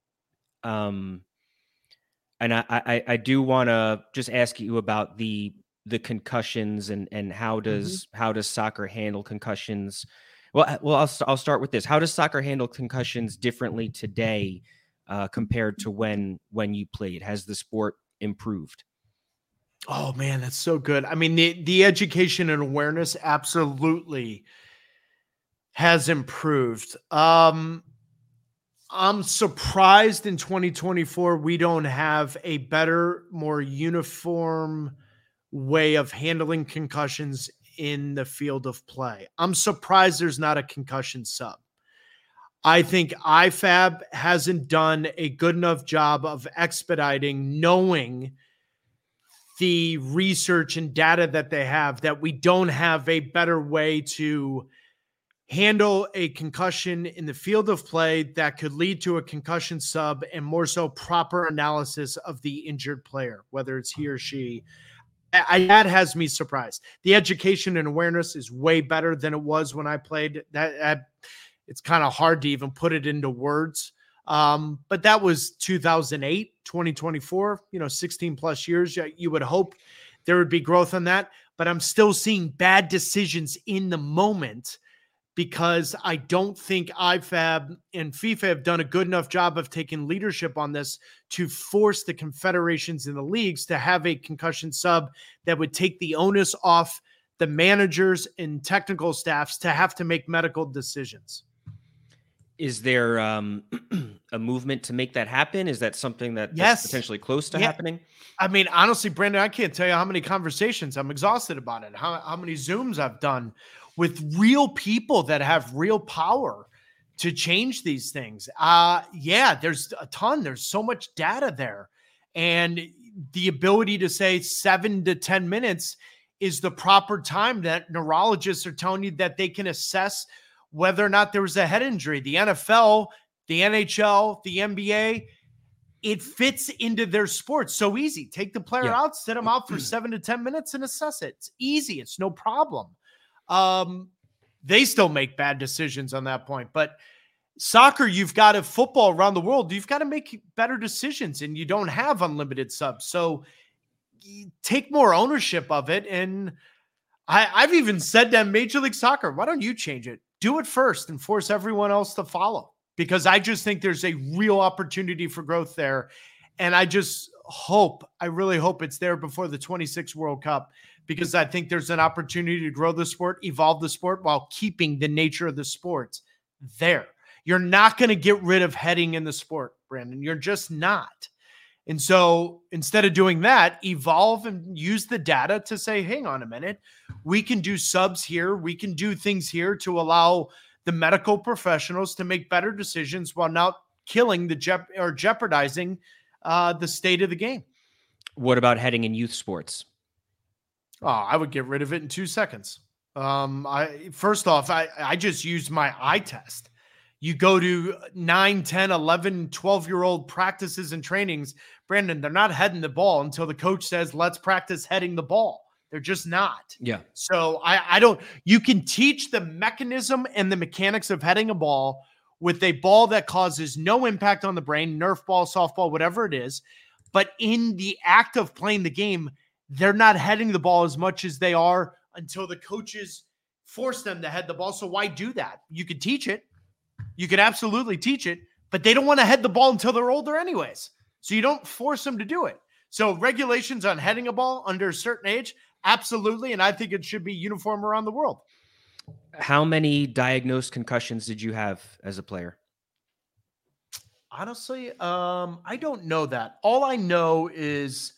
Um, And I, I, I do want to just ask you about the the concussions and and how does mm-hmm. how does soccer handle concussions? Well, well, I'll I'll start with this. How does soccer handle concussions differently today uh, compared to when when you played? Has the sport improved? Oh man, that's so good. I mean, the the education and awareness absolutely has improved. Um, I'm surprised in twenty twenty-four we don't have a better, more uniform way of handling concussions in the field of play. I'm surprised there's not a concussion sub. I think I F A B hasn't done a good enough job of expediting, knowing the research and data that they have, that we don't have a better way to handle a concussion in the field of play that could lead to a concussion sub, and more so proper analysis of the injured player, whether it's he or she. I, that has me surprised. The education and awareness is way better than it was when I played. That, that it's kind of hard to even put it into words. Um, but that was two thousand eight, twenty twenty-four, you know, sixteen plus years. You would hope there would be growth on that, but I'm still seeing bad decisions in the moment, because I don't think I F A B and FIFA have done a good enough job of taking leadership on this to force the confederations and the leagues to have a concussion sub that would take the onus off the managers and technical staffs to have to make medical decisions. Is there um, a movement to make that happen? Is that something that, that's yes. potentially close to yeah. happening? I mean, honestly, Brandon, I can't tell you how many conversations, I'm exhausted about it, how, how many Zooms I've done with real people that have real power to change these things. Uh, yeah, there's a ton. There's so much data there. And the ability to say seven to ten minutes is the proper time that neurologists are telling you that they can assess whether or not there was a head injury. The N F L, the N H L, the N B A, it fits into their sport so easy. Take the player yeah. out, sit them out for seven to ten minutes and assess it. It's easy. It's no problem. Um, they still make bad decisions on that point, but soccer, you've got to football around the world. You've got to make better decisions, and you don't have unlimited subs. So take more ownership of it. And I, I've even said to Major League Soccer, why don't you change it? Do it first and force everyone else to follow, because I just think there's a real opportunity for growth there. And I just hope, I really hope it's there before the twenty-six World Cup, because I think there's an opportunity to grow the sport, evolve the sport while keeping the nature of the sport there. You're not going to get rid of heading in the sport, Brandon. You're just not. And so instead of doing that, evolve and use the data to say, hang on a minute, we can do subs here. We can do things here to allow the medical professionals to make better decisions while not killing the jep- or jeopardizing uh, the state of the game. What about heading in youth sports? Oh, I would get rid of it in two seconds. Um, I first off, I, I just used my eye test. You go to nine, ten, eleven, twelve-year-old practices and trainings, Brandon, they're not heading the ball until the coach says, let's practice heading the ball. They're just not. Yeah. So I, I don't – you can teach the mechanism and the mechanics of heading a ball with a ball that causes no impact on the brain, Nerf ball, softball, whatever it is. But in the act of playing the game, they're not heading the ball as much as they are until the coaches force them to head the ball. So why do that? You could teach it. You could absolutely teach it, but they don't want to head the ball until they're older anyways. So you don't force them to do it. So regulations on heading a ball under a certain age, absolutely. And I think it should be uniform around the world. How many diagnosed concussions did you have as a player? Honestly, um, I don't know that. All I know is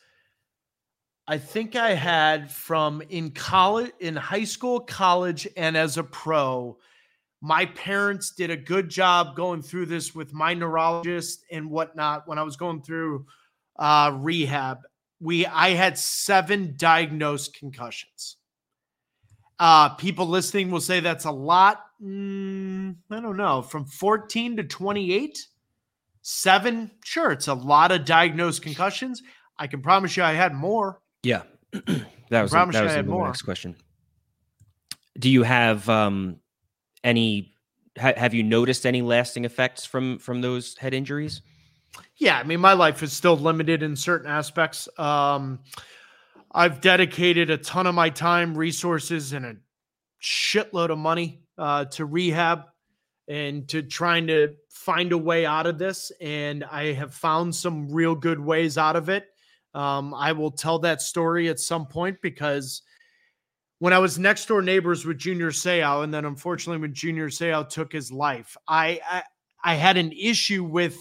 I think I had from in college, in high school, college, and as a pro, my parents did a good job going through this with my neurologist and whatnot. When I was going through uh, rehab, we I had seven diagnosed concussions. Uh, people listening will say that's a lot. Mm, I don't know. From fourteen to twenty-eight, seven. Sure, it's a lot of diagnosed concussions. I can promise you I had more. Yeah, that was, a, that was the next question. Do you have um, any, ha- have you noticed any lasting effects from, from those head injuries? Yeah. I mean, my life is still limited in certain aspects. Um, I've dedicated a ton of my time, resources, and a shitload of money uh, to rehab and to trying to find a way out of this. And I have found some real good ways out of it. Um, I will tell that story at some point, because when I was next door neighbors with Junior Seau, and then unfortunately when Junior Seau took his life, I, I I had an issue with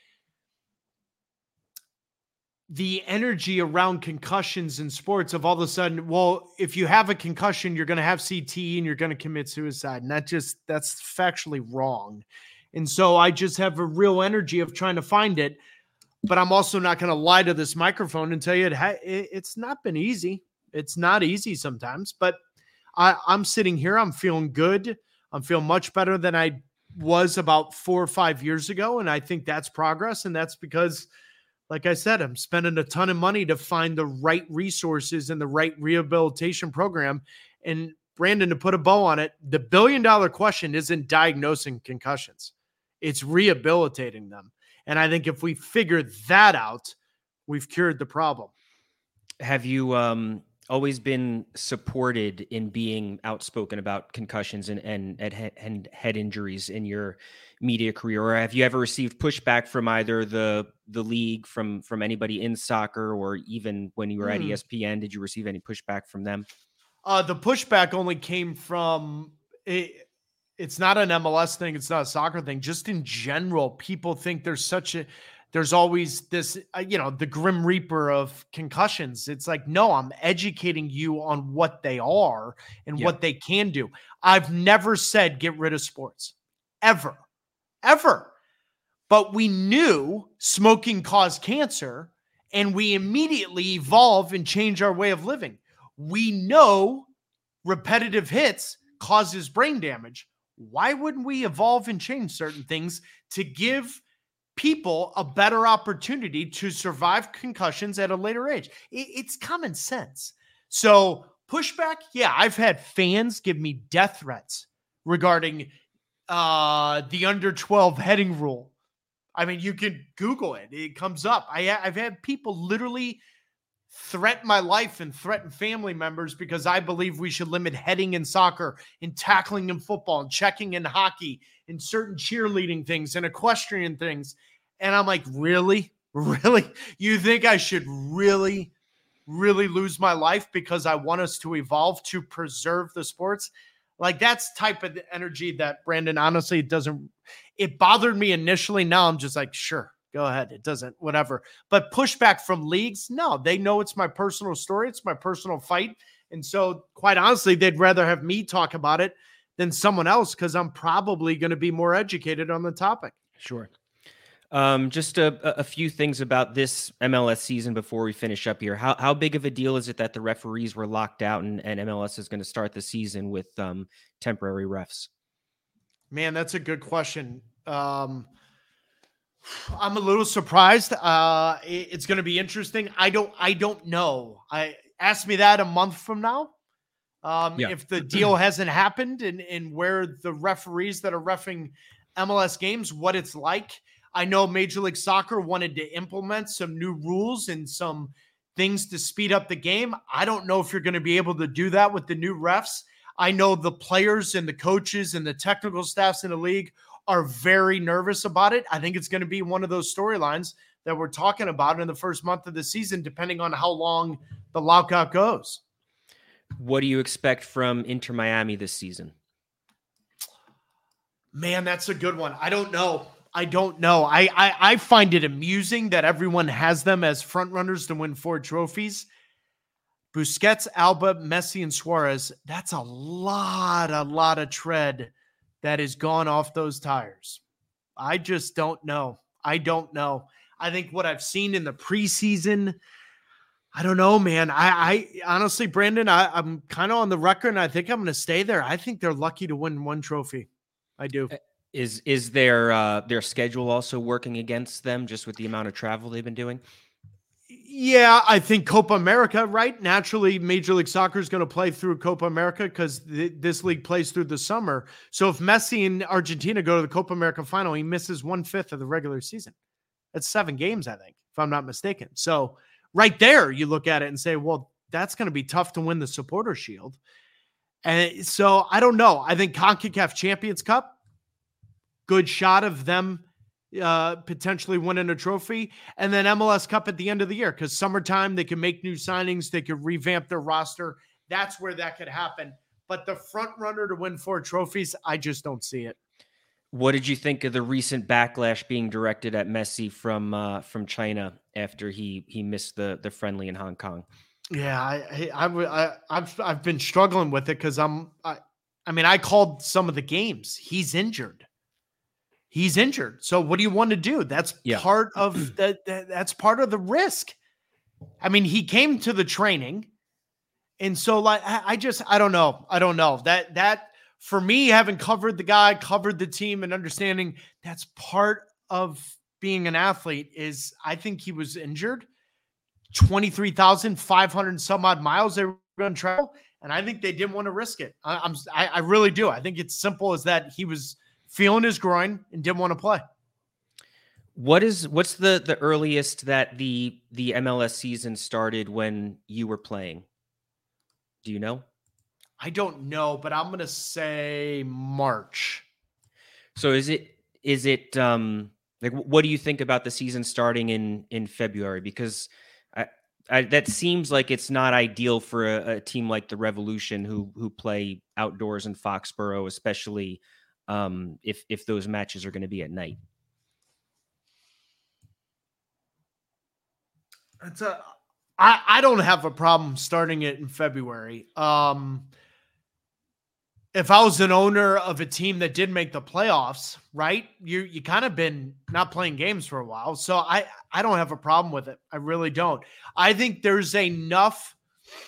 the energy around concussions in sports of all of a sudden, well, if you have a concussion, you're going to have C T and you're going to commit suicide. And that just, that's factually wrong. And so I just have a real energy of trying to find it. But I'm also not going to lie to this microphone and tell you it ha- it's not been easy. It's not easy sometimes, but I, I'm sitting here. I'm feeling good. I'm feeling much better than I was about four or five years ago. And I think that's progress. And that's because, like I said, I'm spending a ton of money to find the right resources and the right rehabilitation program. And Brandon, to put a bow on it, the billion dollar question isn't diagnosing concussions. It's rehabilitating them. And I think if we figure that out, we've cured the problem. Have you um, always been supported in being outspoken about concussions and, and, and head injuries in your media career? Or have you ever received pushback from either the the league, from, from anybody in soccer, or even when you were hmm. at E S P N, did you receive any pushback from them? Uh, the pushback only came from it. It's not an M L S thing. It's not a soccer thing. Just in general, people think there's such a, there's always this, uh, you know, the grim reaper of concussions. It's like, no, I'm educating you on what they are and yeah. what they can do. I've never said get rid of sports, ever, ever. But we knew smoking caused cancer, and we immediately evolve and change our way of living. We know repetitive hits causes brain damage. Why wouldn't we evolve and change certain things to give people a better opportunity to survive concussions at a later age? It's common sense. So pushback, yeah, I've had fans give me death threats regarding uh, the under twelve heading rule. I mean, you can Google it. It comes up. I, I've had people literally threaten my life and threaten family members because I believe we should limit heading in soccer and tackling in football and checking in hockey and certain cheerleading things and equestrian things. And I'm like, really? Really? You think I should really, really lose my life because I want us to evolve to preserve the sports? Like, that's type of energy that, Brandon, honestly, it doesn't, it bothered me initially. Now I'm just like, sure, go ahead. It doesn't, whatever. But pushback from leagues, no, they know it's my personal story. It's my personal fight. And so quite honestly, they'd rather have me talk about it than someone else because I'm probably going to be more educated on the topic. Sure. Um, just a, a few things about this M L S season before we finish up here. How how big of a deal is it that the referees were locked out and, and M L S is going to start the season with um, temporary refs? Man, that's a good question. Um, I'm a little surprised. Uh, it, it's going to be interesting. I don't I don't know. I ask me that a month from now. Um, Yeah. If the deal hasn't happened and, and where the referees that are reffing M L S games, what it's like. I know Major League Soccer wanted to implement some new rules and some things to speed up the game. I don't know if you're going to be able to do that with the new refs. I know the players and the coaches and the technical staffs in the league are very nervous about it. I think it's going to be one of those storylines that we're talking about in the first month of the season, depending on how long the lockout goes. What do you expect from Inter Miami this season? Man, that's a good one. I don't know. I don't know. I, I I find it amusing that everyone has them as front runners to win four trophies. Busquets, Alba, Messi, and Suarez. That's a lot, a lot of tread that has gone off those tires. I just don't know. I don't know. I think what I've seen in the preseason, I don't know, man. I, I honestly, Brandon, I, I'm kind of on the record, and I think I'm going to stay there. I think they're lucky to win one trophy. I do. Is is their uh, their schedule also working against them just with the amount of travel they've been doing? Yeah, I think Copa America, right? Naturally, Major League Soccer is going to play through Copa America because th- this league plays through the summer. So if Messi and Argentina go to the Copa America final, he misses one-fifth of the regular season. That's seven games, I think, if I'm not mistaken. So right there, you look at it and say, well, that's going to be tough to win the Supporter Shield. And so I don't know. I think CONCACAF Champions Cup, good shot of them uh, potentially winning a trophy, and then M L S Cup at the end of the year because summertime they can make new signings, they could revamp their roster. That's where that could happen. But the front runner to win four trophies, I just don't see it. What did you think of the recent backlash being directed at Messi from uh, from China after he he missed the the friendly in Hong Kong? Yeah, I I, I I've I've been struggling with it because I'm I I mean I called some of the games. He's injured. He's injured. So what do you want to do? That's Yeah. part of the, that. That's part of the risk. I mean, he came to the training. And so like, I, I just, I don't know. I don't know that, that for me, having covered the guy, covered the team and understanding that's part of being an athlete is I think he was injured. twenty-three thousand five hundred some odd miles they were going to travel. And I think they didn't want to risk it. I, I'm, I, I really do. I think it's simple as that. He was feeling his groin and didn't want to play. What is what's the the earliest that the the M L S season started when you were playing? Do you know? I don't know, but I'm going to say March. So is it is it um like what do you think about the season starting in in February? Because I, I that seems like it's not ideal for a, a team like the Revolution who who play outdoors in Foxborough, especially um, if if those matches are going to be at night. It's a, I, I don't have a problem starting it in February. Um, if I was an owner of a team that did make the playoffs, right, you you kind of been not playing games for a while. So I, I don't have a problem with it. I really don't. I think there's enough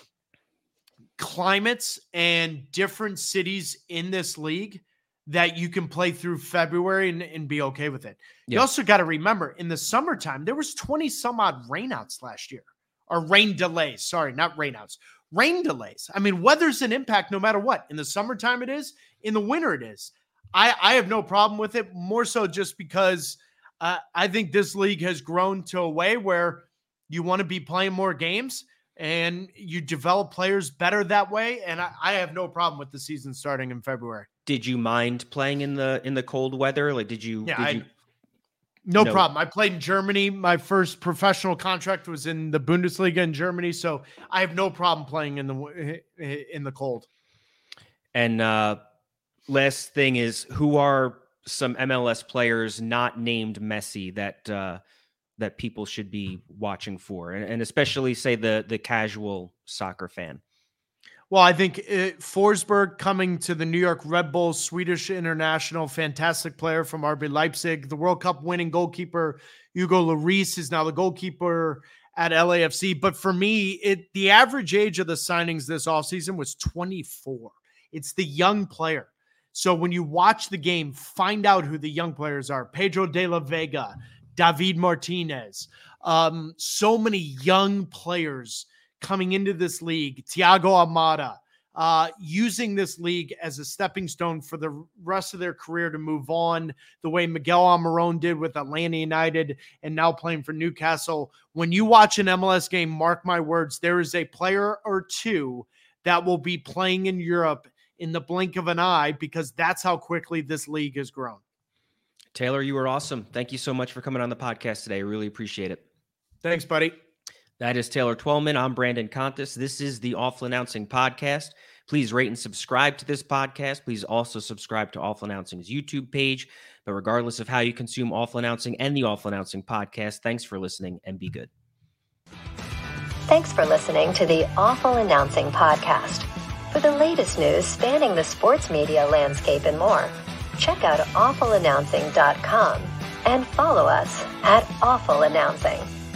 climates and different cities in this league that you can play through February and, and be okay with it. Yeah. You also got to remember, in the summertime, there was twenty some odd rainouts last year, or rain delays. Sorry, not rainouts. Rain delays. I mean, weather's an impact no matter what. In the summertime it is. In the winter it is. I, I have no problem with it, more so just because uh, I think this league has grown to a way where you want to be playing more games and you develop players better that way. And I, I have no problem with the season starting in February. Did you mind playing in the in the cold weather? Like, did you? Yeah, did I, you... No, no problem. I played in Germany. My first professional contract was in the Bundesliga in Germany, so I have no problem playing in the in the cold. And uh, last thing is, who are some M L S players not named Messi that uh, that people should be watching for, and, and especially say the the casual soccer fan? Well, I think it, Forsberg coming to the New York Red Bulls, Swedish international, fantastic player from R B Leipzig. The World Cup winning goalkeeper, Hugo Lloris, is now the goalkeeper at L A F C. But for me, it the average age of the signings this offseason was twenty-four. It's the young player. So when you watch the game, find out who the young players are. Pedro de la Vega, David Martinez, um, so many young players coming into this league, Thiago Almada, uh, using this league as a stepping stone for the rest of their career to move on, the way Miguel Almiron did with Atlanta United and now playing for Newcastle. When you watch an M L S game, mark my words, there is a player or two that will be playing in Europe in the blink of an eye, because that's how quickly this league has grown. Taylor, you were awesome. Thank you so much for coming on the podcast today. I really appreciate it. Thanks, buddy. That is Taylor Twellman. I'm Brandon Contis. This is the Awful Announcing Podcast. Please rate and subscribe to this podcast. Please also subscribe to Awful Announcing's YouTube page. But regardless of how you consume Awful Announcing and the Awful Announcing Podcast, thanks for listening and be good. Thanks for listening to the Awful Announcing Podcast. For the latest news spanning the sports media landscape and more, check out awful announcing dot com and follow us at Awful Announcing.